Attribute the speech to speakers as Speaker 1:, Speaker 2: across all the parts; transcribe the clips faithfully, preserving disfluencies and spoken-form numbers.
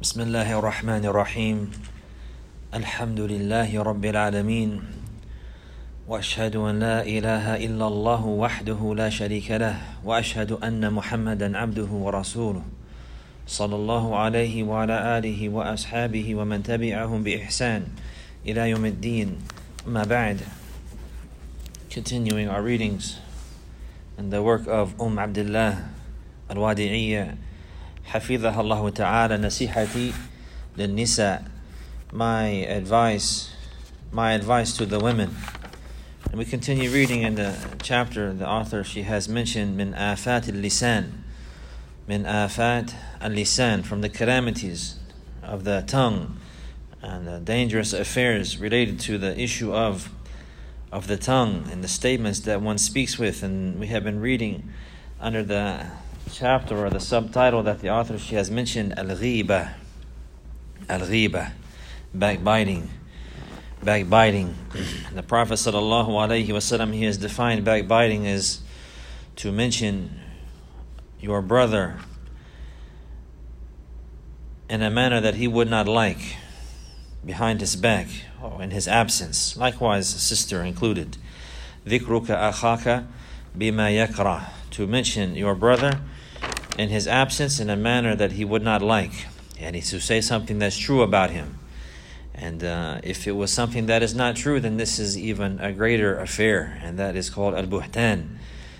Speaker 1: بسم الله الرحمن الرحيم الحمد لله رب العالمين وأشهد أن لا إله إلا الله وحده لا شريك له وأشهد أن محمدا عبده ورسوله صلى الله عليه وعلى آله وأصحابه ومن تبعهم بإحسان إلى يوم الدين أما بعد. Continuing our readings and the work of Umm Abdullah Al-Wadi'iyya حفظها الله تعالى نصيحتي للنساء, my advice my advice to the women. And we continue reading in the chapter. The author, she has mentioned min afat al-lisan, min afat al-lisan, from the calamities of the tongue and the dangerous affairs related to the issue of of the tongue and the statements that one speaks with. And we have been reading under the chapter or the subtitle that the author, she has mentioned al-ghiba, al-ghiba, backbiting, backbiting. The Prophet sallallahu alaihi wasallam, he has defined backbiting as to mention your brother in a manner that he would not like behind his back or in his absence. Likewise, sister included. ذِكْرُكَ أَخَاكَ بِمَا يَكْرَهُ, to mention your brother in his absence in a manner that he would not like, and to say something that's true about him. And uh, if it was something that is not true, then this is even a greater affair, and that is called al-buhtan,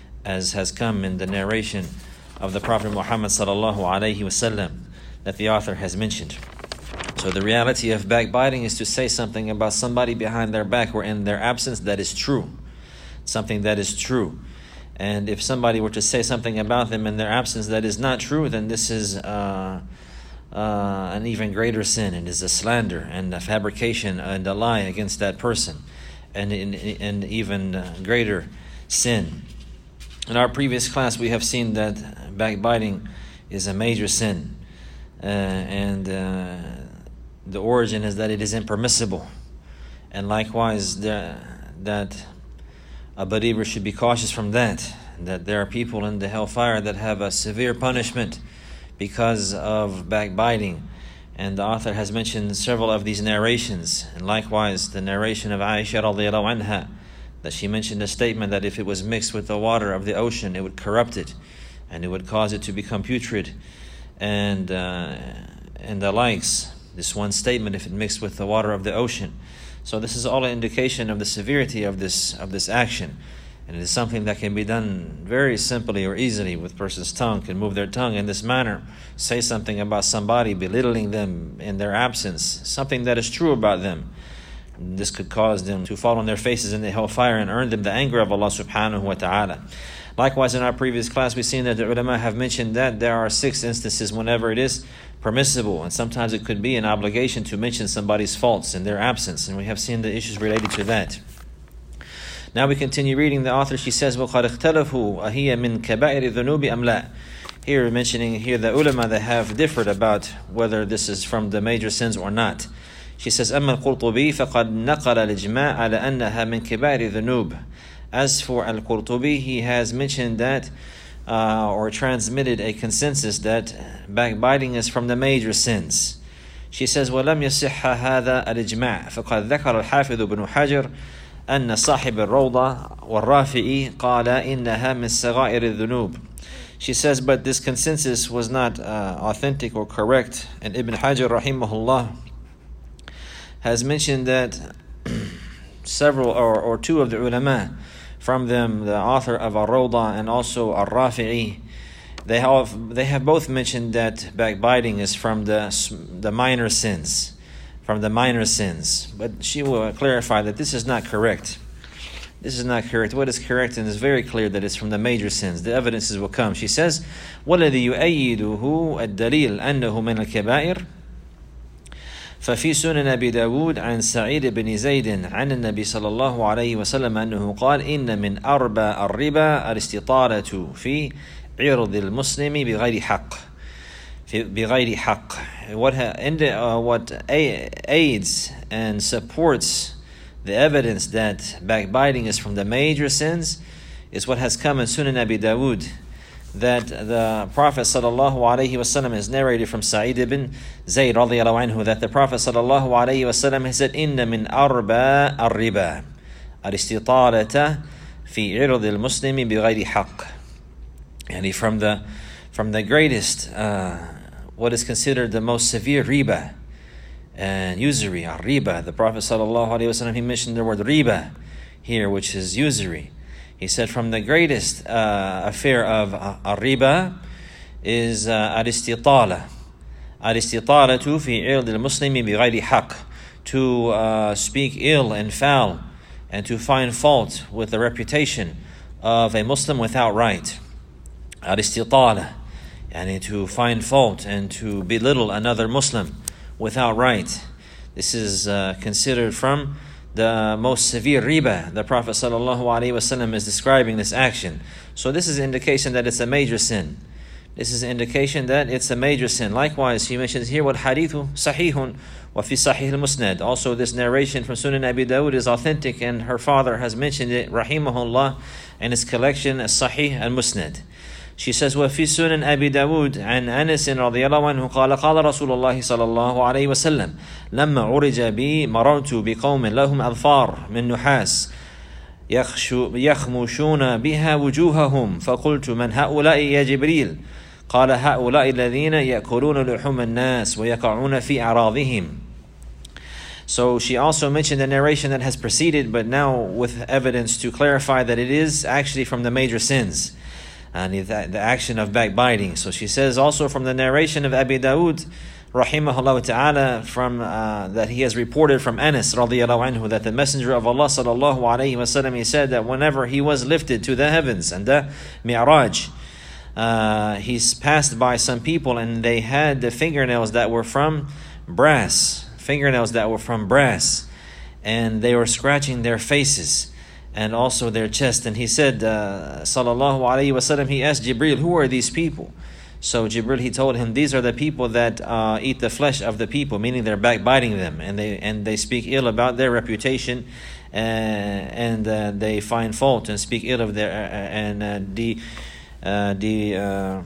Speaker 1: as has come in the narration of the Prophet Muhammad sallallahu alaihi wasallam that the author has mentioned. So the reality of backbiting is to say something about somebody behind their back or in their absence that is true, something that is true. And if somebody were to say something about them in their absence that is not true, then this is uh, uh, an even greater sin. It is a slander and a fabrication and a lie against that person, and an even greater sin. In our previous class, we have seen that backbiting is a major sin, uh, and uh, the origin is that it is impermissible, and likewise the, that a believer should be cautious from that, that there are people in the hellfire that have a severe punishment because of backbiting. And the author has mentioned several of these narrations, and likewise the narration of Aisha radiallahu anha, that she mentioned a statement that if it was mixed with the water of the ocean, it would corrupt it and it would cause it to become putrid, and uh, and the likes. This one statement, if it mixed with the water of the ocean. So this is all an indication of the severity of this of this action, and it is something that can be done very simply or easily with a person's tongue. Can move their tongue in this manner, say something about somebody, belittling them in their absence, something that is true about them. This could cause them to fall on their faces in the hellfire and earn them the anger of Allah subhanahu wa ta'ala. Likewise, in our previous class, we've seen that the ulama have mentioned that there are six instances whenever it is permissible, and sometimes it could be an obligation to mention somebody's faults in their absence, and we have seen the issues related to that. Now we continue reading. The author, she says, وَقَدْ اخْتَلَفُوا أَهِيَ مِنْ كَبَائِرِ الذُّنُوبِ أَمْ لَا. Here mentioning here the ulama that have differed about whether this is from the major sins or not. She says, أَمَّا الْقُرْطُبِي فَقَدْ نَقَلَ الْإِجْمَاعَ عَلَى أَنَّهَا مِنْ كِبَائِرِ الذُّنُوبِ. As for Al-Qurtubi, he has mentioned that uh, or transmitted a consensus that backbiting is from the major sins. She says, وَلَمْ يَصِحَّ هَذَا الْإِجْمَاعِ فَقَدْ ذَكَرَ الْحَافِظُ بْنُ حَجَرٍ أن صاحب الروضة والرافعي قال إنها من صغائر الذنوب. She says, but this consensus was not uh, authentic or correct, and Ibn Hajar rahimahullah has mentioned that several or, or two of the ulama, from them the author of Ar-Rawda and also Ar-Rafi'i, they have they have both mentioned that backbiting is from the the minor sins, from the minor sins. But she will clarify that this is not correct. This is not correct. What is correct, and it's very clear that it's from the major sins. The evidences will come. She says, وَالَّذِي يُؤَيِّدُهُ الدَّلِيلُ أَنَّهُ مِنَ الْكَبَائِرِ ففي سنن أبي داود عن سعيد بن زيد عن النبي صلى الله عليه وسلم أنه قال إن من أربى الربا الاستطالة في عرض المسلم بغير حق بغير حق. What, uh, what aids and supports the evidence that backbiting is from the major sins is what has come in Sunan Abi Dawud that the Prophet sallallahu alaihi wasallam is narrated from Sa'id ibn Zayd radiyallahu anhu that the Prophet sallallahu alaihi wasallam has said, "Inna min arba ar-riba al-istitalata fi ird al-muslimi bighayri haqq." And from the from the greatest, uh, what is considered the most severe riba and usury, ar-riba. The Prophet sallallahu alaihi wasallam, he mentioned the word riba here, which is usury. He said from the greatest uh, affair of uh, ar-riba is uh, al-istitala. Al-istitalatu fi ird al-muslimi bighayri haqq, to uh, speak ill and foul and to find fault with the reputation of a Muslim without right. Al-istitala, and to find fault and to belittle another Muslim without right. This is uh, considered from the most severe riba. The Prophet sallallahu alaihi wasallam is describing this action. So this is an indication that it's a major sin. This is an indication that it's a major sin. Likewise, he mentions here, what hadithu sahihun wa fi sahih al-musnad. Also, this narration from Sunan Abi Dawud is authentic, and her father has mentioned it, rahimahullah, in his collection as-sahih al-musnad. She says, وفي سنن أبي داود عن أنس رضي الله عنه قال قال رسول الله صلى الله عليه وسلم لما عرج بي مررت بقوم لهم أظفار من نحاس يخمشون بها وجوههم فقلت من هؤلاء يا جبريل قال هؤلاء الذين يأكلون لحوم الناس ويقعون في أعراضهم. So she also mentioned the narration that has preceded, but now with evidence to clarify that it is actually from the major sins, and the, the action of backbiting. So she says also from the narration of Abi Dawud, rahimahullah ta'ala, from uh, that he has reported from Anas radiyallahu anhu, that the Messenger of Allah sallallahu alayhi wa sallam, he said that whenever he was lifted to the heavens and the Mi'raj, uh, he's passed by some people and they had the fingernails that were from brass, fingernails that were from brass, and they were scratching their faces and also their chest. And he said, uh, sallallahu alayhi wasallam, he asked Jibril, who are these people? So Jibril, he told him, these are the people that uh, eat the flesh of the people, meaning they're backbiting them, and they and they speak ill about their reputation, uh, and uh, they find fault and speak ill of their uh, and uh, de, uh, de, uh,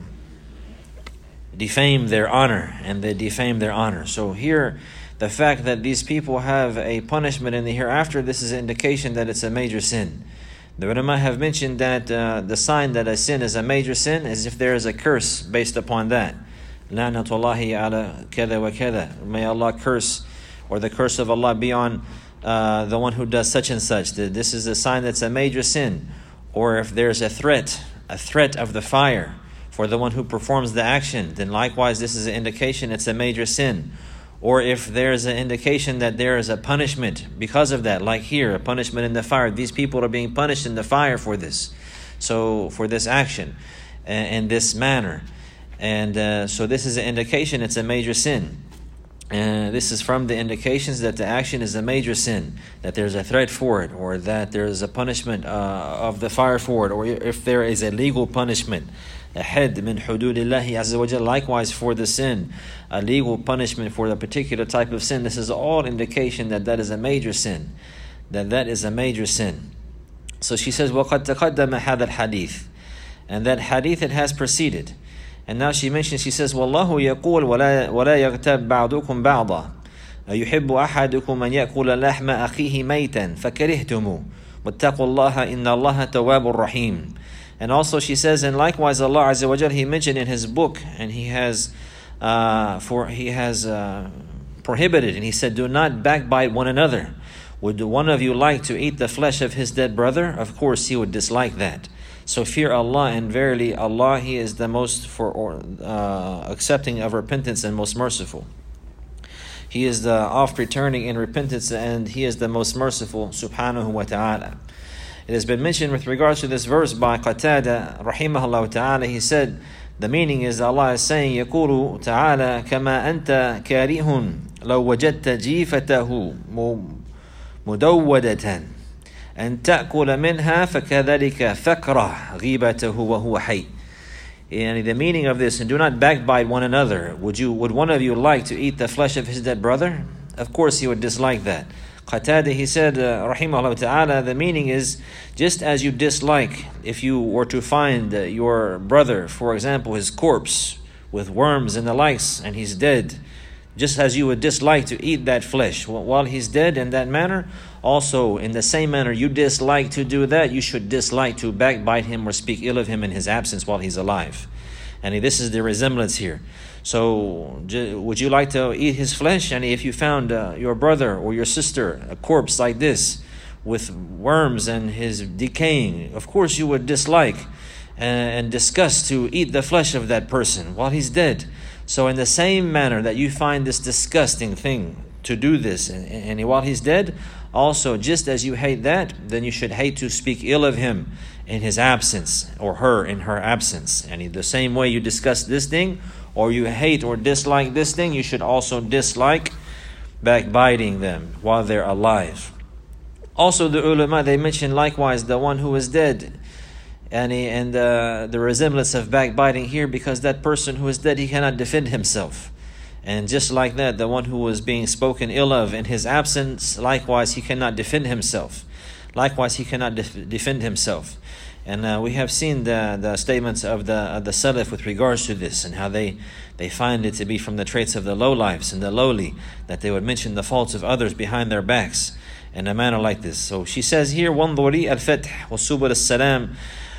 Speaker 1: defame their honor, and they defame their honor. So here, the fact that these people have a punishment in the hereafter, this is an indication that it's a major sin. The ulama have mentioned that uh, the sign that a sin is a major sin is if there is a curse based upon that. La'natullahi ala kada wa kada. May Allah curse, or the curse of Allah be on uh, the one who does such and such. This is a sign that's a major sin. Or if there's a threat, a threat of the fire for the one who performs the action, then likewise this is an indication it's a major sin. Or if there's an indication that there is a punishment because of that, like here, a punishment in the fire. These people are being punished in the fire for this, so for this action, uh, in this manner. And uh, so this is an indication it's a major sin. And uh, this is from the indications that the action is a major sin, that there's a threat for it, or that there is a punishment uh, of the fire for it, or if there is a legal punishment. A had min hududillahi azza wa jalla, likewise for the sin, a legal punishment for a particular type of sin. This is all indication that that is a major sin, that that is a major sin. So she says, وَقَدْ تَقَدَّمَ هَذَا الْحَدِيثِ, and that hadith, it has preceded. And now she mentions, she says, وَاللَّهُ يَقُولُ وَلَا, وَلَا يَغْتَبْ بَعْضُكُمْ بَعْضًا أَيُحِبُّ أَحَدُكُمْ أَنْ يَأْكُلَ لَحْمَ أَخِيهِ مَيْتًا فَكَرِهْتُمُ وَاتَّقُوا اللَّهَ إِنَّ اللَّهَ تَوَّابٌ رَحِيمٌ. And also she says, and likewise Allah Azza wa Jal, He mentioned in His book, and He has uh, for He has uh, prohibited, and He said, do not backbite one another. Would one of you like to eat the flesh of his dead brother? Of course he would dislike that. So fear Allah, and verily Allah, He is the most for uh, accepting of repentance and most merciful. He is the oft returning in repentance, and He is the most merciful, subhanahu wa ta'ala. It has been mentioned with regards to this verse by Qatada, rahimahullah ta'ala. He said, the meaning is Allah is saying, يقول تعالى كما أنت كاره لو وجدت جيفته مدودة أن تأكل منها فكذلك فكره غيبته وهو حي. And the meaning of this, and do not backbite one another. Would you? Would one of you like to eat the flesh of his dead brother? Of course he would dislike that. Qatada, he said, uh, rahimahullah ta'ala, the meaning is, just as you dislike, if you were to find uh, your brother, for example, his corpse with worms and the likes, and he's dead, just as you would dislike to eat that flesh while he's dead in that manner, also in the same manner you dislike to do that, you should dislike to backbite him or speak ill of him in his absence while he's alive. And this is the resemblance here. So, would you like to eat his flesh? And if you found uh, your brother or your sister, a corpse like this, with worms and his decaying, of course you would dislike and disgust to eat the flesh of that person while he's dead. So in the same manner that you find this disgusting thing to do this, and, and while he's dead, also just as you hate that, then you should hate to speak ill of him in his absence, or her in her absence. And in the same way you discuss this thing, or you hate or dislike this thing, you should also dislike backbiting them while they're alive. Also the ulama, they mention likewise the one who is dead, and, he, and uh, the resemblance of backbiting here, because that person who is dead, he cannot defend himself. And just like that, the one who was being spoken ill of in his absence, likewise he cannot defend himself. Likewise he cannot def- defend himself. And uh, we have seen the, the statements of the of the Salaf with regards to this, and how they, they find it to be from the traits of the lowlifes and the lowly, that they would mention the faults of others behind their backs in a manner like this. So she says here, وَانظُرِي الْفَتْحِ وَسُبُلَ السَّلَامِ.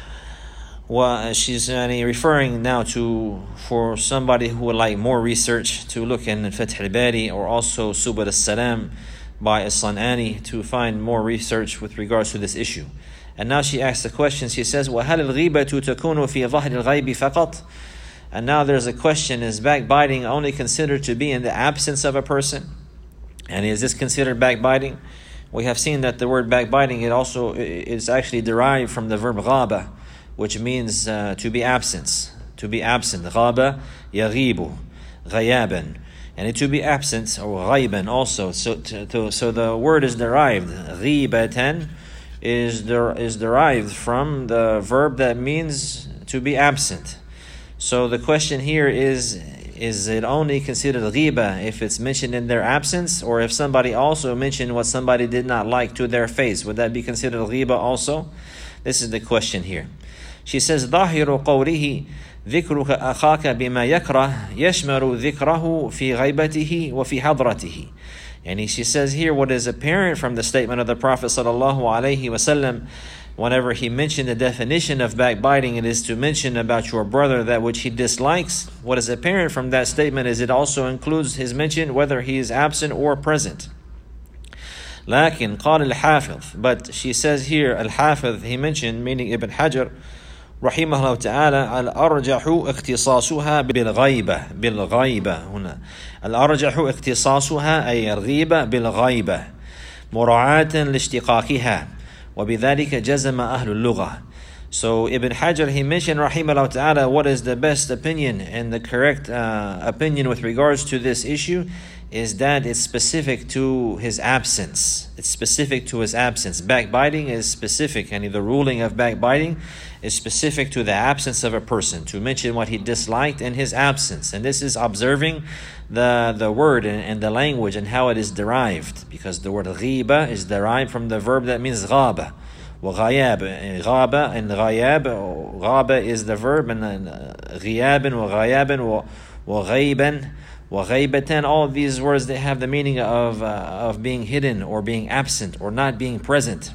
Speaker 1: Well, she's uh, referring now to, for somebody who would like more research, to look in Fath al-Bari or also Subul al-Salam by As-San'ani to find more research with regards to this issue. And now she asks the question, she says, وَهَلِ الْغِيبَةُ تَكُونُ فِي ظَهْرِ الْغَيْبِ فَقَطْ. And now there's a question, is backbiting only considered to be in the absence of a person? And is this considered backbiting? We have seen that the word backbiting, it also is actually derived from the verb غَابَ, which means uh, to be absent, to be absent. غَابَ يَغِيبُ غَيَابًا. And to be absent, or غَيْبًا also. So, to, to, so the word is derived, غِيبَةً, is der, is derived from the verb that means to be absent. So the question here is, is it only considered ghiba if it's mentioned in their absence, or if somebody also mentioned what somebody did not like to their face, would that be considered ghiba also? This is the question here. She says, ظاهر قوله ذكرك أخاك بما يكره يشمل ذكره في غيبته وفي حضرته. And she says here, what is apparent from the statement of the Prophet sallallahu alaihi wasallam, whenever he mentioned the definition of backbiting, it is to mention about your brother that which he dislikes. What is apparent from that statement is it also includes his mention whether he is absent or present. لكن قال الحافظ, but she says here, al-Hafiz, he mentioned, meaning Ibn Hajar, رحمه الله تعالى, الأرجح اختصاصها بالغيبة بالغيبة هنا الأرجح اختصاصها أي الغيبة بالغيبة مراعاة لاشتقاقها وبذلك جزم أهل اللغة. So Ibn Hajar, he mentioned رحمه الله تعالى, what is the best opinion and the correct uh, opinion with regards to this issue is that it's specific to his absence. It's specific to his absence. Backbiting is specific, and the ruling of backbiting is specific to the absence of a person, to mention what he disliked in his absence. And this is observing the, the word and, and the language and how it is derived, because the word ghiba is derived from the verb that means ghaba. وغياب غابة and غياب غابة is the verb, and غياب وغياب وغيبا وغيبة, all of these words, they have the meaning of uh, of being hidden or being absent or not being present.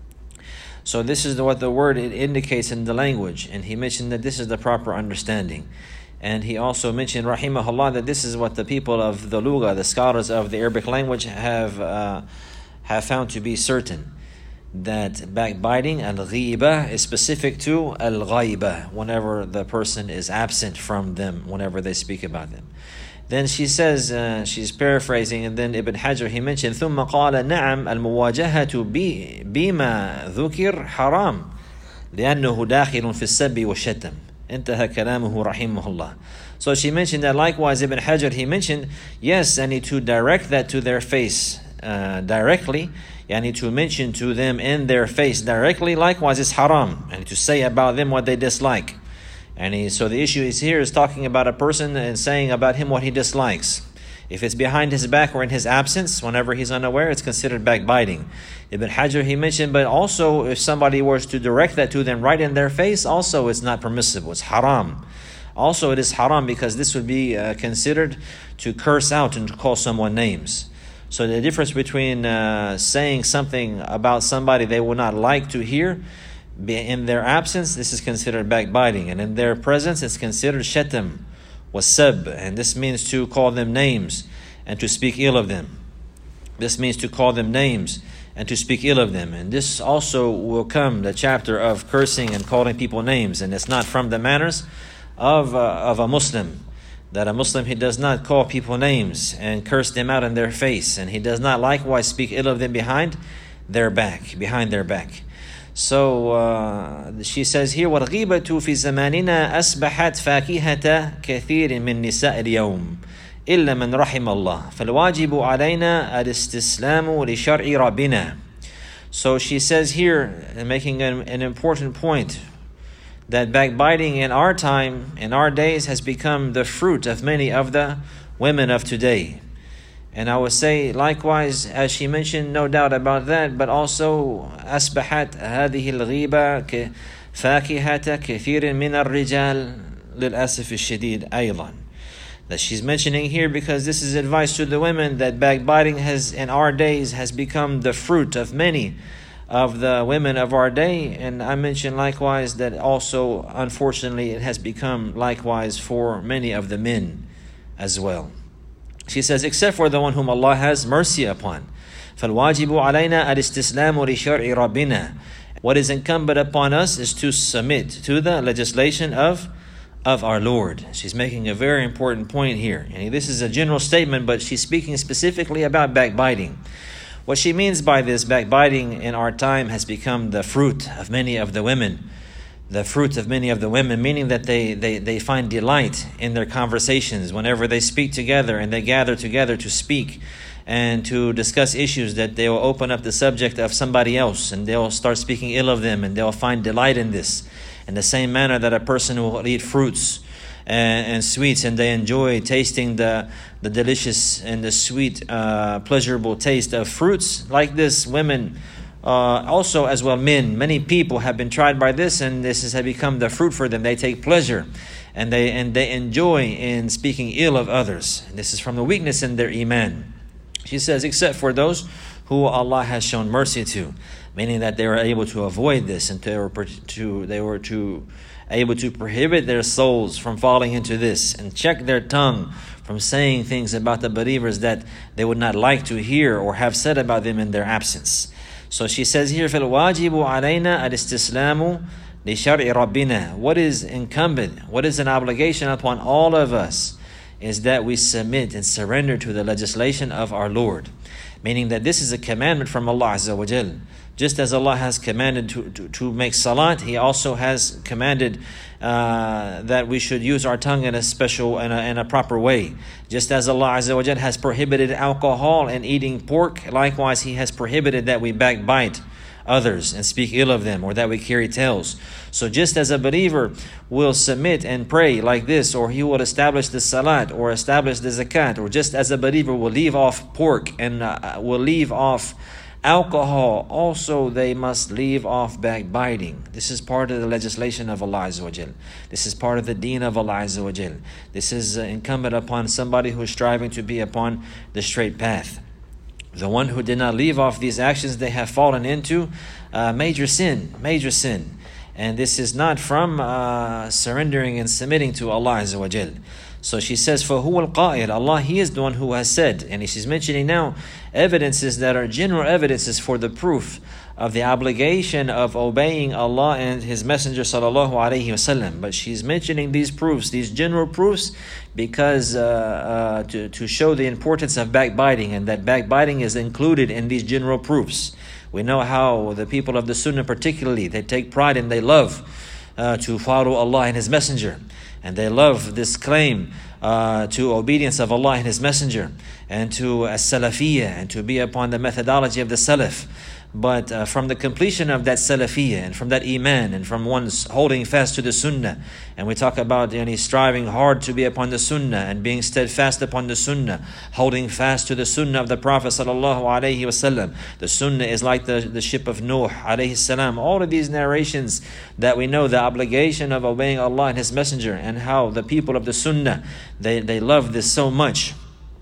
Speaker 1: So this is what the word it indicates in the language, and he mentioned that this is the proper understanding. And he also mentioned, rahimahullah, that this is what the people of the Lugha, the scholars of the Arabic language, have uh, have found to be certain, that backbiting, al-ghiba, is specific to al-ghaiba, whenever the person is absent from them, whenever they speak about them. Then she says, uh, she's paraphrasing, and then Ibn Hajar, he mentioned, ثم قال نعم المواجهة بما ذكر حرام لأنه داخل في السب والشتم. انتهى كلامه رحمه الله. So she mentioned that likewise Ibn Hajar, he mentioned, yes, I need to direct that to their face uh, directly, I need to mention to them in their face directly, likewise it's haram, and to say about them what they dislike. And he, so the issue is here is talking about a person and saying about him what he dislikes. If it's behind his back or in his absence, whenever he's unaware, it's considered backbiting. Ibn Hajar, he mentioned, but also if somebody was to direct that to them right in their face, also it's not permissible. It's haram. Also, it is haram because this would be uh, considered to curse out and to call someone names. So the difference between uh, saying something about somebody they would not like to hear, in their absence, this is considered backbiting. And in their presence, it's considered shatam, wasab. And this means to call them names and to speak ill of them. This means to call them names and to speak ill of them. And this also will come, the chapter of cursing and calling people names. And it's not from the manners of, uh, of a Muslim. That a Muslim, he does not call people names and curse them out in their face. And he does not likewise speak ill of them behind their back, behind their back. So uh, she says here, وَالْغِيبَةُ فِي زَمَانِنَا أَصْبَحَتْ فَاكِهَةَ كَثِيرٍ مِّن نِسَاءِ الْيَوْمِ إِلَّا مَنْ رَحِمَ اللَّهِ فَالْوَاجِبُ عَلَيْنَا الْإِسْتِسْلَامُ لِشَرْعِ رَبِّنَا. So she says here, making an, an important point, that backbiting in our time, in our days, has become the fruit of many of the women of today. And I would say, likewise, as she mentioned, no doubt about that, but also, أصبحت هذه الغيبة فاكهة كثير من الرجال للأسف الشديد أيضا. That she's mentioning here because this is advice to the women, that backbiting has, in our days, has become the fruit of many of the women of our day. And I mentioned likewise that also, unfortunately, it has become likewise for many of the men as well. She says, except for the one whom Allah has mercy upon. فَالْوَاجِبُ عَلَيْنَا الْإِسْتِسْلَامُ لِشَرْعِ رَبِّنَا. What is incumbent upon us is to submit to the legislation of, of our Lord. She's making a very important point here. And this is a general statement, but she's speaking specifically about backbiting. What she means by this, backbiting in our time has become the fruit of many of the women. The fruit of many of the women, meaning that they, they, they find delight in their conversations whenever they speak together and they gather together to speak and to discuss issues, that they will open up the subject of somebody else and they'll start speaking ill of them, and they'll find delight in this. In the same manner that a person will eat fruits and, and sweets, and they enjoy tasting the, the delicious and the sweet, uh, pleasurable taste of fruits, like this, women Uh, also as well men, many people have been tried by this, and this has become the fruit for them. They take pleasure and they and they enjoy in speaking ill of others. And this is from the weakness in their iman. She says, except for those who Allah has shown mercy to, meaning that they were able to avoid this, and they were to they were to able to prohibit their souls from falling into this, and check their tongue from saying things about the believers that they would not like to hear or have said about them in their absence. So she says here, فَالْوَاجِبُ عَلَيْنَا الْإِسْتِسْلَامُ لِشَرْعِ رَبِّنَا. What is incumbent, what is an obligation upon all of us, is that we submit and surrender to the legislation of our Lord. Meaning that this is a commandment from Allah Azza wa Jal. Just as Allah has commanded to, to, to make salat, He also has commanded uh, that we should use our tongue in a special and a, in a proper way. Just as Allah Azza wa Jal has prohibited alcohol and eating pork, likewise He has prohibited that we backbite others and speak ill of them, or that we carry tales. So just as a believer will submit and pray like this, or he will establish the salat or establish the zakat, or just as a believer will leave off pork and uh, will leave off alcohol, also they must leave off backbiting. This is part of the legislation of Allah Azza wa Jal. This is part of the deen of Allah Azza wa Jal. This is uh, incumbent upon somebody who is striving to be upon the straight path. The one who did not leave off these actions, they have fallen into uh, major sin, major sin. And this is not from uh, surrendering and submitting to Allah Azza wa Jal. So she says, فَهُوَ الْقَائِلِ, Allah, He is the one who has said. And she's mentioning now evidences that are general evidences for the proof of the obligation of obeying Allah and His Messenger sallallahu alaihi wasallam. But she's mentioning these proofs, these general proofs, because uh, uh, to, to show the importance of backbiting, and that backbiting is included in these general proofs. We know how the people of the Sunnah particularly, they take pride and they love uh, to follow Allah and His Messenger. And they love this claim uh, to obedience of Allah and His Messenger, and to as-salafiyya, and to be upon the methodology of the Salaf. But uh, from the completion of that salafiyah and from that iman and from one's holding fast to the sunnah, and we talk about yani, striving hard to be upon the sunnah and being steadfast upon the sunnah, holding fast to the sunnah of the Prophet sallallahu alaihi wasallam. The sunnah is like the, the ship of Nuh alayhi salam. All of these narrations that we know the obligation of obeying Allah and His Messenger, and how the people of the sunnah, they, they love this so much.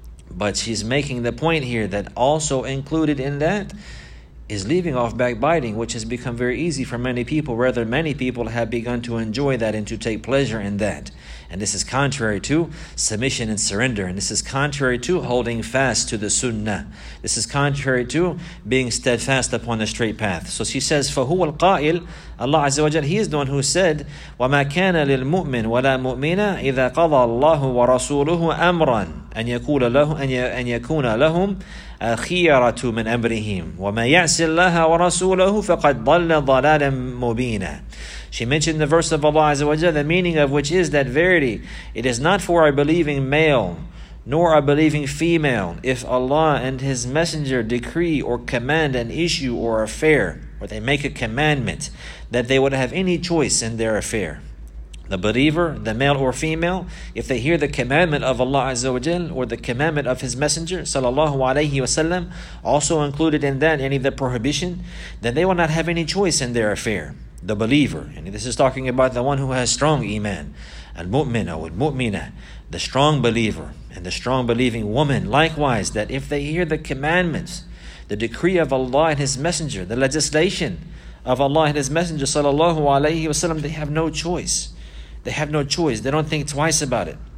Speaker 1: But she's making the point here that also included in that is leaving off backbiting, which has become very easy for many people. Rather, many people have begun to enjoy that and to take pleasure in that. And this is contrary to submission and surrender. And this is contrary to holding fast to the sunnah. This is contrary to being steadfast upon the straight path. So she says, فَهُوَ الْقَائِلِ Allah Azza wa Jal, He is the one who said, وَمَا كَانَ لِلْمُؤْمِنِ وَلَا مُؤْمِنَ إِذَا قَضَى اللَّهُ وَرَسُولُهُ أَمْرًا أَنْ يَكُونَ لَهُمْ أَنْ يَكُونَ لَهُمْ خِيَرَةُ مِنْ أَمْرِهِمْ وَمَا يَعْصِ اللَّهَ وَرَسُولَهُ فَقَدْ ضَلَّ ضَلَالًا مُبِينًا. She mentioned the verse of Allah Azza wa Jal, the meaning of which is that verily it is not for a believing male nor a believing female if Allah and His Messenger decree or command an issue or affair, or they make a commandment, that they would have any choice in their affair. The believer, the male or female, if they hear the commandment of Allah Azza wa Jal or the commandment of His Messenger sallallahu alaihi wasallam, also included in that any of the prohibition, then they will not have any choice in their affair. The believer, and this is talking about the one who has strong iman, al-mu'min or al-mu'mina, the strong believer and the strong believing woman, likewise, that if they hear the commandments, the decree of Allah and His Messenger, the legislation of Allah and His Messenger sallallahu alaihi wasallam, they have no choice. They have no choice. They don't think twice about it.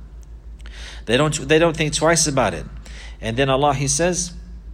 Speaker 1: They don't. They don't think twice about it. And then Allah, He says,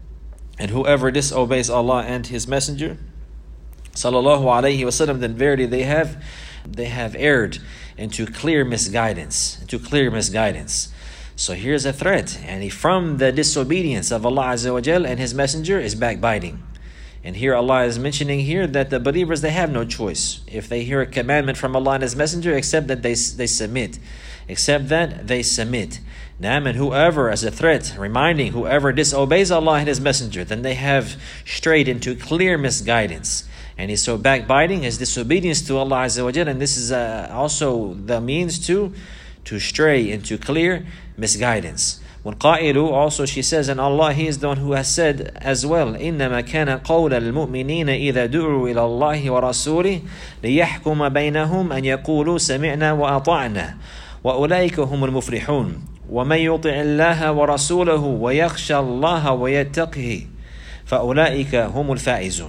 Speaker 1: and whoever disobeys Allah and His Messenger sallallahu alaihi wasallam, then verily they have, they have erred into clear misguidance, into clear misguidance. So here's a threat, and from the disobedience of Allah Azza wa Jal and His Messenger is backbiting. And here Allah is mentioning here that the believers, they have no choice. If they hear a commandment from Allah and His Messenger, except that they they submit. Except that they submit. Now, and whoever, as a threat, reminding whoever disobeys Allah and His Messenger, then they have strayed into clear misguidance. And is so backbiting is disobedience to Allah Azza wa Jal, and this is uh, also the means to to stray into clear misguidance. والقائل, also she says, and Allah, He is the one who has said as well, إنما كان قول المؤمنين إذا دعوا إلى الله ورسوله ليحكم بينهم أن يقولوا سمعنا وأطعنا وأولئك هم المفلحون ومن يطع الله ورسوله ويخشى الله ويتقه فأولئك هم الفائزون.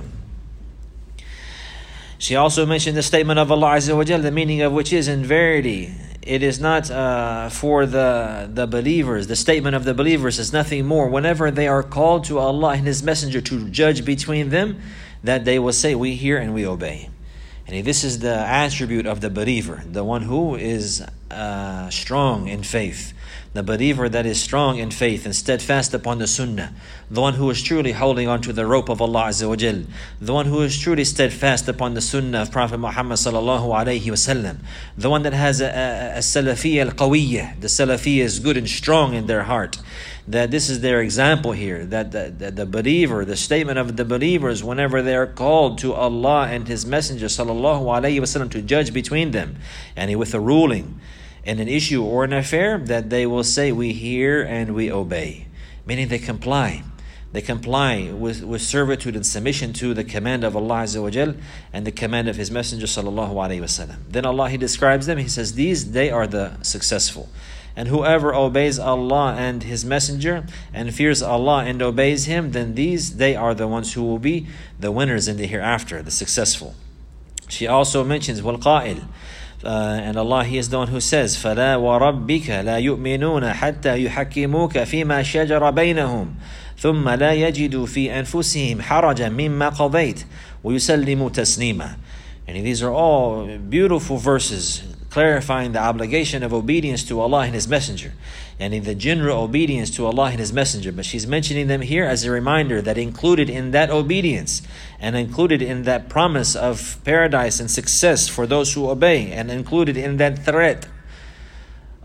Speaker 1: She also mentioned the statement of Allah Azza wa Jal, the meaning of which is, in verity, it is not uh, for the, the believers. The statement of the believers is nothing more. Whenever they are called to Allah and His Messenger to judge between them, that they will say, we hear and we obey. And this is the attribute of the believer, the one who is uh, strong in faith. The believer that is strong in faith and steadfast upon the sunnah. The one who is truly holding on to the rope of Allah Azza wa Jal. The one who is truly steadfast upon the sunnah of Prophet Muhammad sallallahu alayhi wasallam. The one that has a, a, a salafiyya al-qawiyyah. The salafiyya is good and strong in their heart. That this is their example here. That the, the, the believer, the statement of the believers, whenever they are called to Allah and His Messenger sallallahu alayhi wasallam to judge between them, and with a ruling in an issue or an affair, that they will say, we hear and we obey. Meaning they comply. They comply with, with servitude and submission to the command of Allah Azza wa Jal and the command of His Messenger sallallahu alayhi wasallam. Then Allah, He describes them. He says, these, they are the successful. And whoever obeys Allah and His Messenger and fears Allah and obeys Him, then these, they are the ones who will be the winners in the hereafter, the successful. She also mentions, وَالْقَائِلِ Uh, and Allah, He is the one who says, فَلَا وَرَبِّكَ لَا يُؤْمِنُونَ حَتَّى يُحَكِّمُوكَ فِيمَا شَجَرَ بَيْنَهُمْ ثُمَّ لَا يَجِدُوا فِي أَنفُسِهِمْ حَرَجًا مِمَّا قَضَيْتَ وَيُسَلِّمُوا تَسْلِيمًا. And these are all beautiful verses clarifying the obligation of obedience to Allah and His Messenger, and in the general obedience to Allah and His Messenger. But she's mentioning them here as a reminder that included in that obedience and included in that promise of paradise and success for those who obey, and included in that threat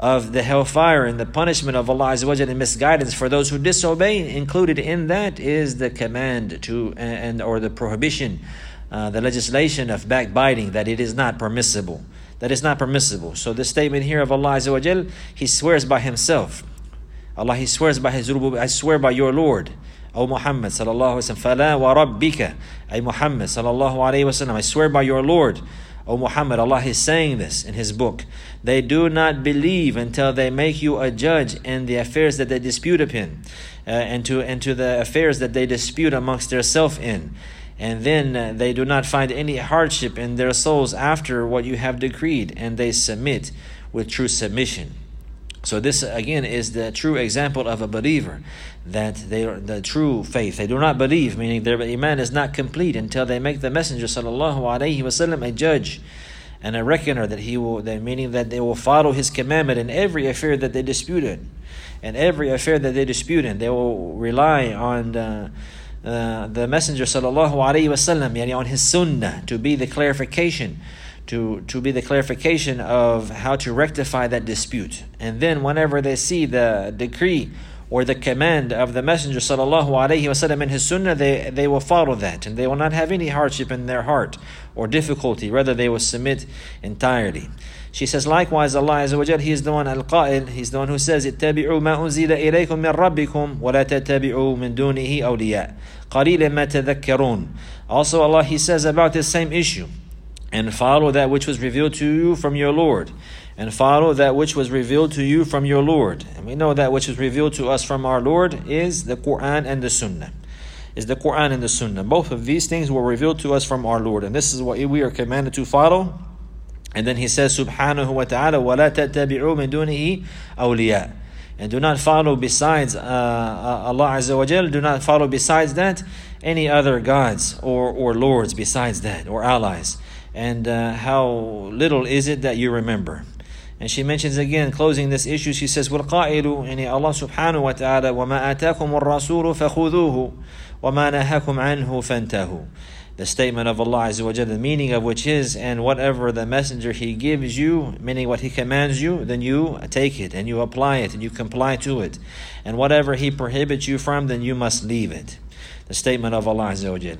Speaker 1: of the hellfire and the punishment of Allah Azza wa Jalla and misguidance for those who disobey. Included in that is the command to and or the prohibition, uh, the legislation of backbiting, that it is not permissible. That is not permissible. So the statement here of Allah Azza wa Jalla, He swears by Himself. Allah, He swears by His rubub. I swear by your Lord, O Muhammad sallallahu alaihi wasallam. Fala wa rabbika, ay Muhammad sallallahu alaihi wasallam. I swear by your Lord, O Muhammad. Allah is saying this in His book. They do not believe until they make you a judge in the affairs that they dispute upon, uh, and to and to the affairs that they dispute amongst themselves in. And then uh, they do not find any hardship in their souls after what you have decreed, and they submit with true submission. So this again is the true example of a believer, that they are the true faith. They do not believe, meaning their iman is not complete until they make the Messenger sallallahu alaihi wasallam a judge and a reckoner, that he will, that meaning that they will follow his commandment in every affair that they dispute in, and every affair that they dispute in, they will rely on the, uh, the Messenger sallallahu alaihi wasallam, yani on his sunnah, to be the clarification. To, to be the clarification of how to rectify that dispute. And then whenever they see the decree or the command of the Messenger sallallahu alaihi wasallam in his sunnah, they, they will follow that, and they will not have any hardship in their heart or difficulty. Rather, they will submit entirely. She says, likewise, Allah Azza wa Jal, He is the one al-Qa'il, He's the one who says, اتَّبِعُوا مَا أُنزِلَ إِلَيْكُم مِّن رَبِّكُمْ وَلَا تَتَّبِعُوا مِن دُونِهِ أَوْلِيَاءَ قَلِيلًا مَا تَذَكَّرُونَ. Also, Allah, He says about this same issue, and follow that which was revealed to you from your Lord. And follow that which was revealed to you from your Lord. And we know that which was revealed to us from our Lord is the Quran and the Sunnah. Is the Quran and the Sunnah. Both of these things were revealed to us from our Lord. And this is what we are commanded to follow. And then He says, Subhanahu wa ta'ala, وَلَا تَتَّبِعُوا مِن دُونِهِ أَوْلِيَاءَ. And do not follow besides uh, Allah Azza wa Jal, do not follow besides that any other gods or, or lords besides that, or allies. And uh, how little is it that you remember. And she mentions again, closing this issue, she says, وَالْقَائِلُ, يعني Allah subhanahu wa ta'ala, وَمَا آتَاكُمُ الرَّسُولُ فَخُذُوهُ وَمَا نَهَاكُمْ عَنْهُ فَانْتَهُوا. The statement of Allah Azza wa Jalla, the meaning of which is, and whatever the messenger he gives you, meaning what he commands you, then you take it and you apply it and you comply to it. And whatever he prohibits you from, then you must leave it. The statement of Allah Azza wa Jalla.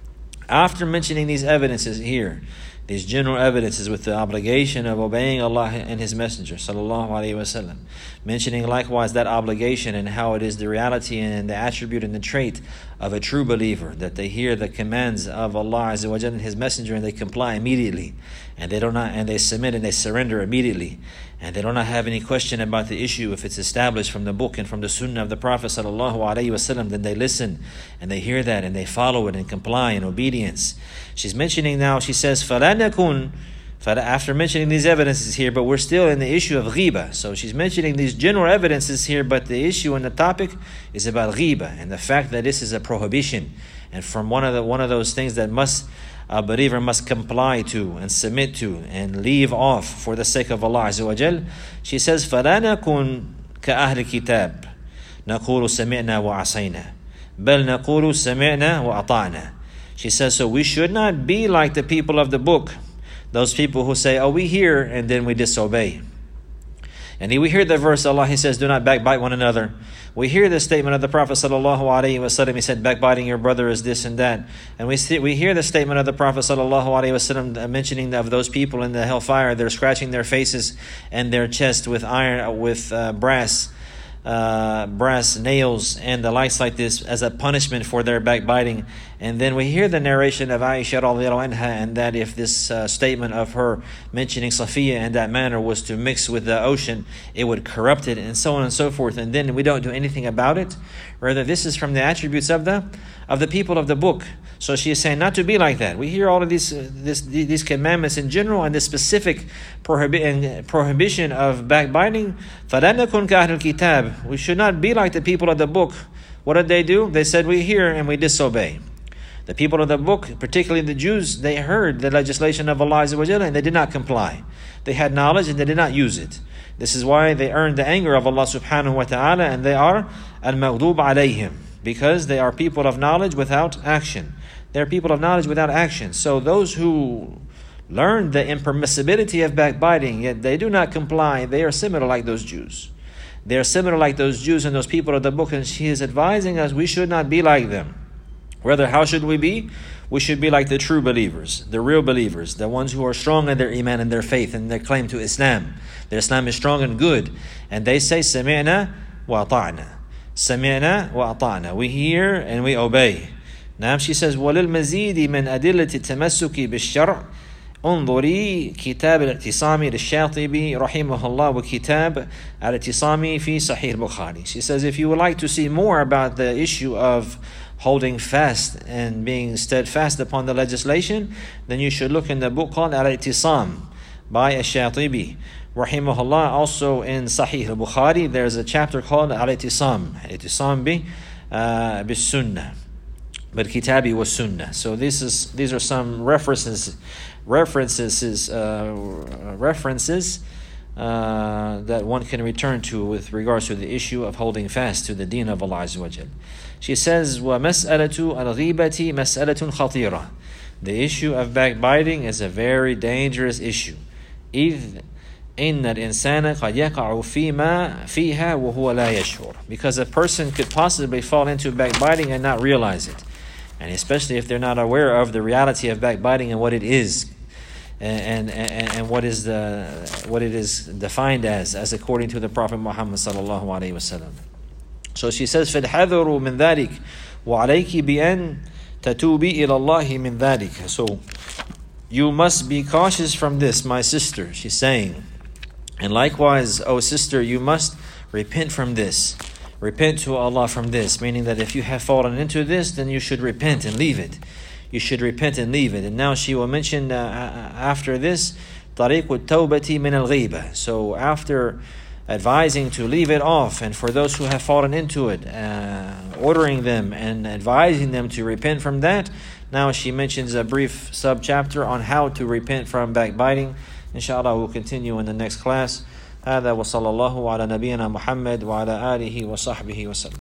Speaker 1: After mentioning these evidences here, these general evidences with the obligation of obeying Allah and His Messenger sallallahu alaihi wasallam, mentioning likewise that obligation and how it is the reality and the attribute and the trait of a true believer, that they hear the commands of Allah Azza wa Jalla and His Messenger and they comply immediately, and they do not and they submit and they surrender immediately, and they do not have any question about the issue if it's established from the book and from the Sunnah of the Prophet sallallahu alaihi wasallam. Then they listen and they hear that and they follow it and comply in obedience. She's mentioning now, she says, فَلَا نَكُنْ, after mentioning these evidences here, but we're still in the issue of ghiba. So she's mentioning these general evidences here, but the issue and the topic is about ghiba, and the fact that this is a prohibition, and from one of the one of those things that must a believer must comply to and submit to and leave off for the sake of Allah Azza wa Jal. She says, فَلَا نَكُنْ كَأَهْلِ الْكِتَابِ نَقُولُ سَمِعْنَا وَعَصَيْنَا بَلْ نَقُولُ سَمِعْنَا وَأَطَعْنَا. She says, so we should not be like the people of the book, those people who say, oh, we hear, and then we disobey. And we hear the verse, Allah, He says, do not backbite one another. We hear the statement of the Prophet sallallahu alaihi wasallam. He said, backbiting your brother is this and that. And we see, we hear the statement of the Prophet sallallahu alaihi wasallam mentioning of those people in the hellfire. They're scratching their faces and their chest with iron, with uh, brass. Uh, brass nails and the likes like this as a punishment for their backbiting. And then we hear the narration of Aisha radiallahu anha, and that if this uh, statement of her mentioning Safiya in that manner was to mix with the ocean, it would corrupt it, and so on and so forth. And then we don't do anything about it. Rather, this is from the attributes of the of the people of the book. So she is saying not to be like that. We hear all of these uh, this, these commandments in general and the specific prohibi- prohibition of backbiting. فَلَا نَكُنْ كَأَهْلِ الْكِتَابِ. We should not be like the people of the book. What did they do? They said, we hear and we disobey. The people of the book, particularly the Jews, they heard the legislation of Allah Azza wa Jalla and they did not comply. They had knowledge and they did not use it. This is why they earned the anger of Allah subhanahu wa ta'ala, and they are al-maghdub alayhim, because they are people of knowledge without action. They are people of knowledge without action. So those who learn the impermissibility of backbiting, yet they do not comply. They are similar like those Jews. They are similar like those Jews and those people of the book, and she is advising us we should not be like them. Rather, how should we be? We should be like the true believers, the real believers, the ones who are strong in their iman and their faith and their claim to Islam. Their Islam is strong and good. And they say, سَمِعْنَا وَأَطَعْنَا. سَمِعْنَا وَأَطَعْنَا. We hear and we obey. Now she says, وَلِلْمَزِيدِ مِنْ أَدِلَّةِ التَّمَسُّكِ بِالشَّرْعِ انظري كتاب الاعتصام للشاطبي رحمه الله وكتاب الاعتصام في صحيح البخاري. She says, if you would like to see more about the issue of holding fast and being steadfast upon the legislation, then you should look in the book called Al-I'tisam by Ash-Shatibi rahimahullah. Also in Sahih al-Bukhari there's a chapter called Al-I'tisam, I'tisam bi uh, bis-Sunnah, but Kitabi was Sunnah. So this is these are some references references uh, references uh, that one can return to with regards to the issue of holding fast to the deen of Allah Azza wa Jal. She says, وَمَسْأَلَةُ الْغِيبَةِ مَسْأَلَةٌ خَطِيرَةٌ. The issue of backbiting is a very dangerous issue. إِذْ إِنَّ الْإِنسَانَ قَدْ يَقَعُ فِيمَا فِيهَا وَهُوَ لَا يَشْعُرُ. Because a person could possibly fall into backbiting and not realize it. And especially if they're not aware of the reality of backbiting and what it is. And, and, and what is the what it is defined as, as according to the Prophet Muhammad sallallahu alaihi wasallam. So she says, فَالْحَذَرُ مِنْ ذَلِكَ وَعَلَيْكِ بِأَنْ تَتُوبِي إِلَى اللَّهِ مِنْ ذَلِكَ. So you must be cautious from this, my sister, she's saying. And likewise, O sister, you must repent from this. Repent to Allah from this. Meaning that if you have fallen into this, then you should repent and leave it. You should repent and leave it. And now she will mention uh, after this, طَرِيقُ التَّوْبَةِ مِنَ الْغِيبَةِ. So after advising to leave it off, and for those who have fallen into it, uh, ordering them and advising them to repent from that, now she mentions a brief sub-chapter on how to repent from backbiting. Inshallah, we'll continue in the next class. هذا وصلى الله على نبينا محمد وعلى آله وصحبه وسلم.